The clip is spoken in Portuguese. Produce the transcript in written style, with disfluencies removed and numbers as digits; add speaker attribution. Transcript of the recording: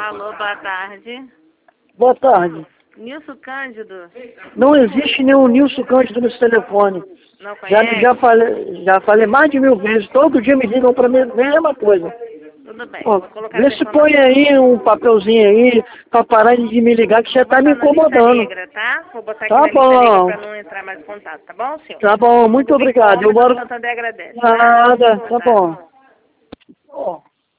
Speaker 1: Alô, boa tarde.
Speaker 2: Boa tarde.
Speaker 1: Nilson Cândido?
Speaker 2: Não existe nenhum Nilson Cândido nesse telefone.
Speaker 1: Não conhece?
Speaker 2: Já falei mais de 1000 vezes. Todo dia me ligam para mim a mesma coisa.
Speaker 1: Tudo bem,
Speaker 2: Ó,
Speaker 1: vou colocar
Speaker 2: vê
Speaker 1: essa
Speaker 2: se põe
Speaker 1: informação.
Speaker 2: aí um papelzinho aí para parar de me ligar que você tá me
Speaker 1: Vou botar na lista
Speaker 2: incomodando.
Speaker 1: negra, tá? Vou botar aqui
Speaker 2: Tá
Speaker 1: na lista negra
Speaker 2: bom.
Speaker 1: para não entrar mais em contato, tá bom, senhor?
Speaker 2: Tá bom, muito
Speaker 1: Desculpe o
Speaker 2: obrigado. Eu
Speaker 1: incômodo, o
Speaker 2: moro...
Speaker 1: Santander agradece, tá?
Speaker 2: Nada, tá
Speaker 1: Tá.
Speaker 2: bom. Ó.